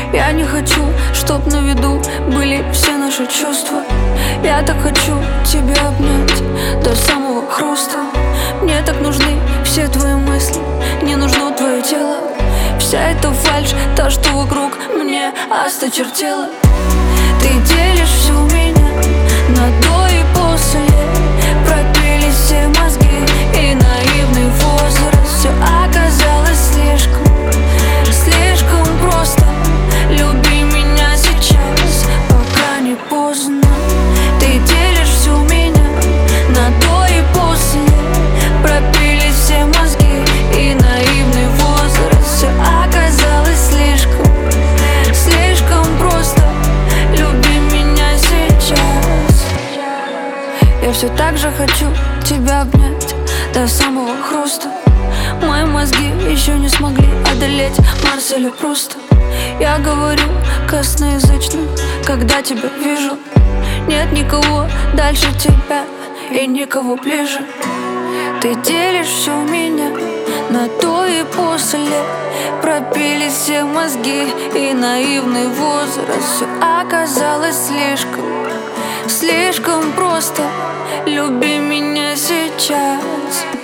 Я не хочу, чтоб на виду были все наши чувства. Я так хочу тебя обнять до самого хруста. Мне так нужны все твои мысли, не нужно твое тело. Вся эта фальшь, та, что вокруг, мне осточертела. Ты делишь всю меня на до и после. Пропили все мозги и наивный возраст. Все оказалось слишком просто. Люби меня сейчас, пока не поздно. Ты делишь всю меня на до и после. Пропили все мозги и наивный возраст. Все оказалось слишком просто. Люби меня сейчас. Я все так же хочу тебя обнять до самого хруста. Мои мозги еще не смогли одолеть Марселя Пруста. Я говорю косноязычно, когда тебя вижу. Нет никого дальше тебя и никого ближе. Ты делишь всю меня на до и после. Пропили все мозги и наивный возраст. Все оказалось слишком просто. Люби меня сейчас.